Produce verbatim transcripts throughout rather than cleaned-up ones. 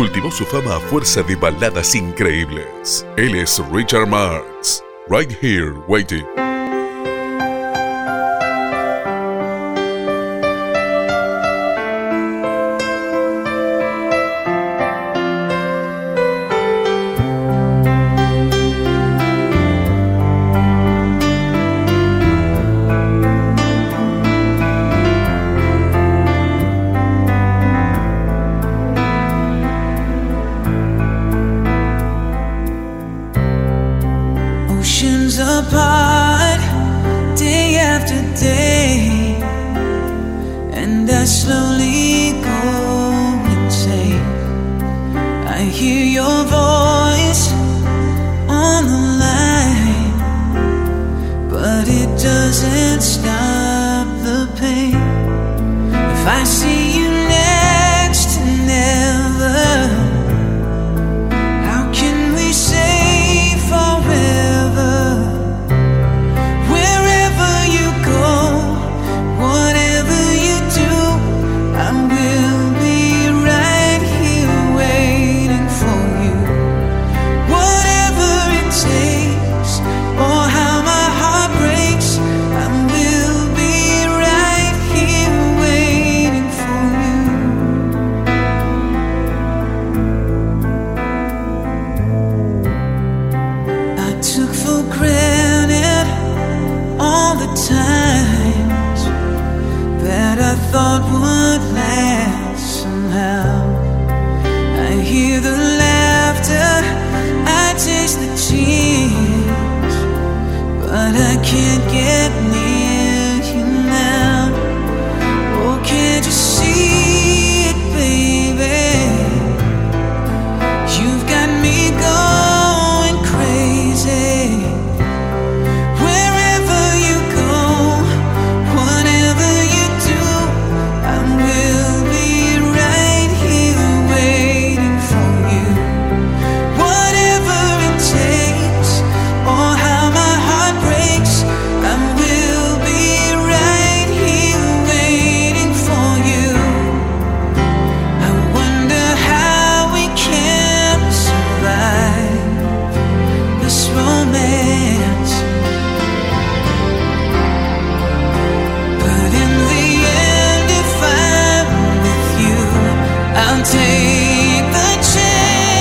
cultivó su fama a fuerza de baladas increíbles. Él es Richard Marx. Right Here Waiting. Oceans apart, day after day, and I slowly go insane. I hear your voice on the line, but it doesn't stop the pain. If I see you next to never, how can we say forever? Wherever you go, whatever you do, I will be right here waiting for you. Whatever it takes, or how my heart breaks, I will be right here waiting for you. I took for granted all the times that I thought would last somehow. I hear the laughter, I taste the tears, but I can't get near you now. Oh, can't you see it, baby? You've got me going crazy. Wherever you go, whatever you do, I will be right here waiting for you. Whatever it takes, or how my heart breaks, I will be right here waiting for you. I wonder how we can survive this romance, but in the end, if I'm with you, I'll take the chance.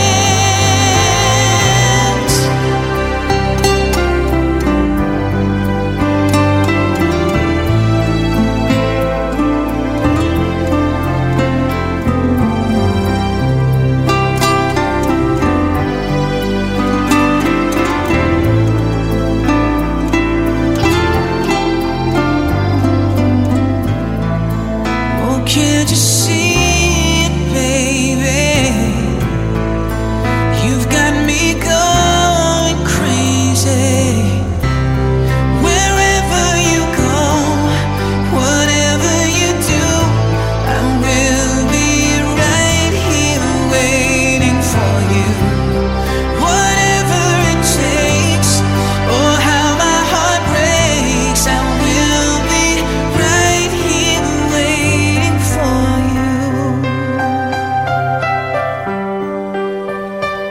Oh, can't you see it, baby? You've got me going crazy. Wherever you go, whatever you do, I will be right here waiting for you. Whatever it takes, or how my heart breaks, I will be right here waiting for you.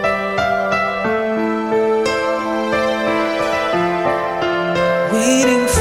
Waiting for